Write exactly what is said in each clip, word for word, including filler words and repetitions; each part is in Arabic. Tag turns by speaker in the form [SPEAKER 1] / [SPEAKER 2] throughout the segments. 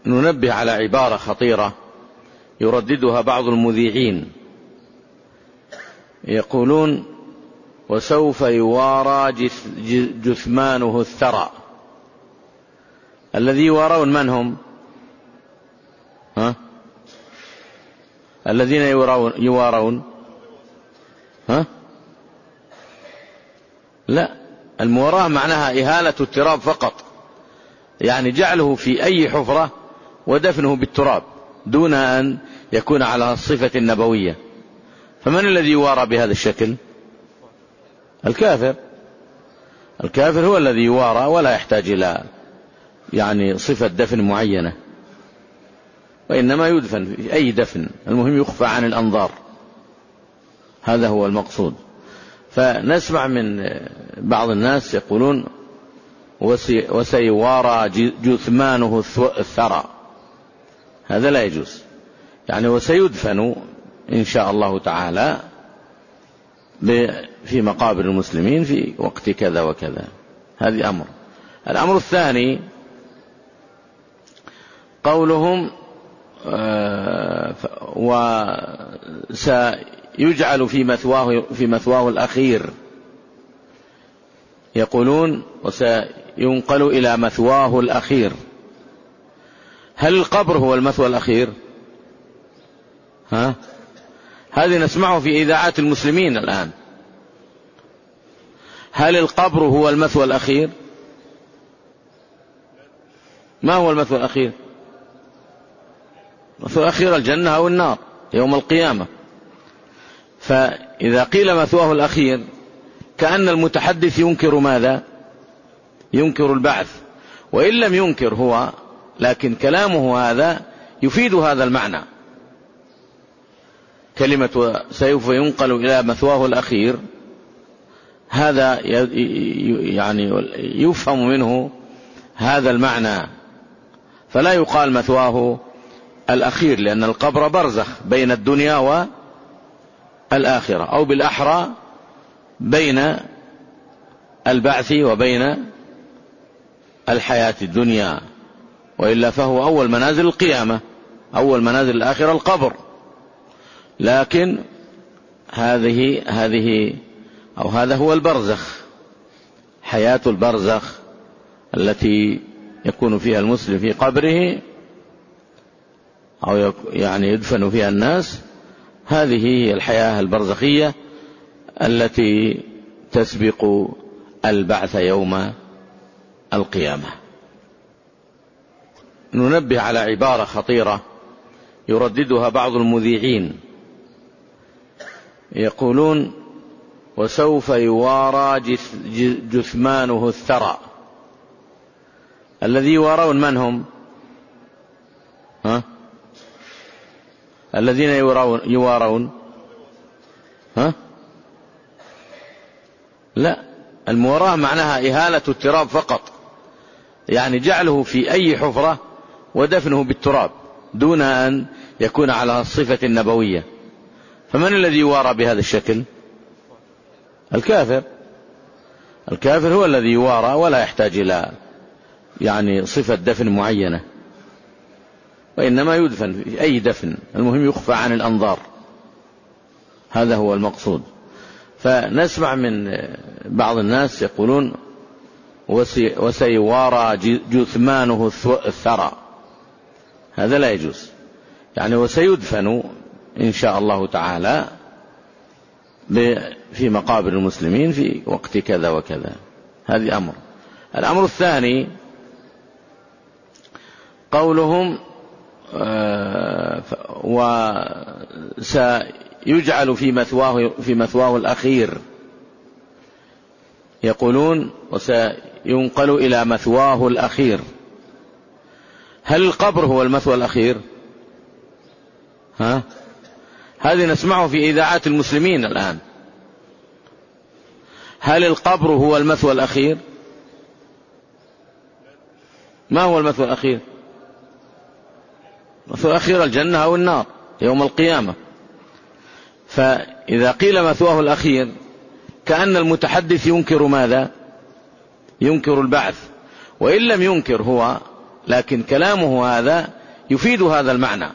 [SPEAKER 1] ننبه على عبارة خطيرة يرددها بعض المذيعين، يقولون: وسوف يوارى جثمانه الثرى. الذي يوارون من هم؟ ها؟ الذين يوارون, يوارون. ها؟ لا، المواراة معناها إهالة التراب فقط، يعني جعله في أي حفرة ودفنه بالتراب دون أن يكون على الصفة النبوية. فمن الذي يوارى بهذا الشكل؟ الكافر. الكافر هو الذي يوارى ولا يحتاج إلى يعني صفة دفن معينة، وإنما يدفن في أي دفن، المهم يخفى عن الأنظار، هذا هو المقصود. فنسمع من بعض الناس يقولون: وسيوارى جثمانه الثرى. هذا لا يجوز، يعني وسيدفن إن شاء الله تعالى في مقابر المسلمين في وقت كذا وكذا. هذه أمر. الأمر الثاني قولهم: وسيجعل في مثواه, في مثواه الأخير. يقولون: وسينقل إلى مثواه الأخير. هل القبر هو المثوى الأخير؟ ها؟ هذه نسمعه في إذاعات المسلمين الآن. هل القبر هو المثوى الأخير؟ ما هو المثوى الأخير؟ المثوى الأخير الجنة أو النار يوم القيامة. فإذا قيل مثواه الأخير كأن المتحدث ينكر ماذا؟ ينكر البعث، وإن لم ينكر هو، لكن كلامه هذا يفيد هذا المعنى. كلمة سوف ينقل إلى مثواه الأخير، هذا يعني يفهم منه هذا المعنى، فلا يقال مثواه الأخير، لأن القبر برزخ بين الدنيا والآخرة، أو بالأحرى بين البعث وبين الحياة الدنيا، وإلا فهو أول منازل القيامة، أول منازل الآخرة القبر. لكن هذه هذه أو هذا هو البرزخ، حياة البرزخ التي يكون فيها المسلم في قبره أو يعني يدفن فيها الناس. هذه هي الحياة البرزخية التي تسبق البعث يوم القيامة. ننبه على عبارة خطيرة يرددها بعض المذيعين، يقولون: وسوف يوارى جثمانه الثرى. الذي يوارون من هم؟ ها؟ الذين يوارون. ها؟ لا، المواراة معناها إهالة التراب فقط، يعني جعله في أي حفرة ودفنه بالتراب دون أن يكون على الصفة النبوية. فمن الذي يوارى بهذا الشكل؟ الكافر. الكافر هو الذي يوارى ولا يحتاج إلى يعني صفة دفن معينة، وإنما يدفن في أي دفن، المهم يخفى عن الأنظار، هذا هو المقصود. فنسمع من بعض الناس يقولون: وسيوارى جثمانه الثرى. هذا لا يجوز، يعني وسيدفن إن شاء الله تعالى في مقابر المسلمين في وقت كذا وكذا. هذه أمر. الأمر الثاني قولهم: وسيجعل في مثواه, في مثواه الأخير. يقولون: وسينقل إلى مثواه الأخير. هل القبر هو المثوى الأخير؟ ها؟ هذه نسمعه في إذاعات المسلمين الآن. هل القبر هو المثوى الأخير؟ ما هو المثوى الأخير؟ المثوى الأخير الجنة أو النار يوم القيامة. فإذا قيل مثواه الأخير كأن المتحدث ينكر ماذا؟ ينكر البعث، وإن لم ينكر هو، لكن كلامه هذا يفيد هذا المعنى.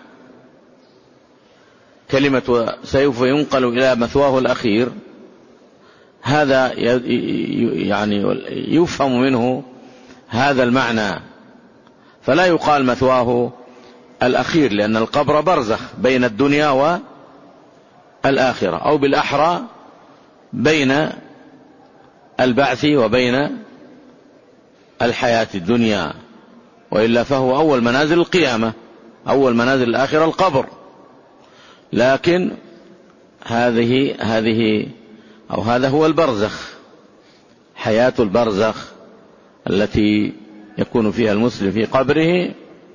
[SPEAKER 1] كلمة سوف ينقل إلى مثواه الأخير، هذا يعني يفهم منه هذا المعنى، فلا يقال مثواه الأخير، لأن القبر برزخ بين الدنيا والآخرة، أو بالأحرى بين البعث وبين الحياة الدنيا، وإلا فهو أول منازل القيامة، أول منازل الآخرة القبر. لكن هذه هذه أو هذا هو البرزخ، حياة البرزخ التي يكون فيها المسلم في قبره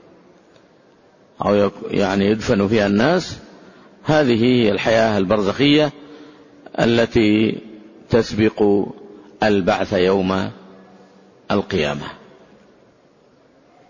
[SPEAKER 1] أو يعني يدفن فيها الناس. هذه هي الحياة البرزخية التي تسبق البعث يوم القيامة.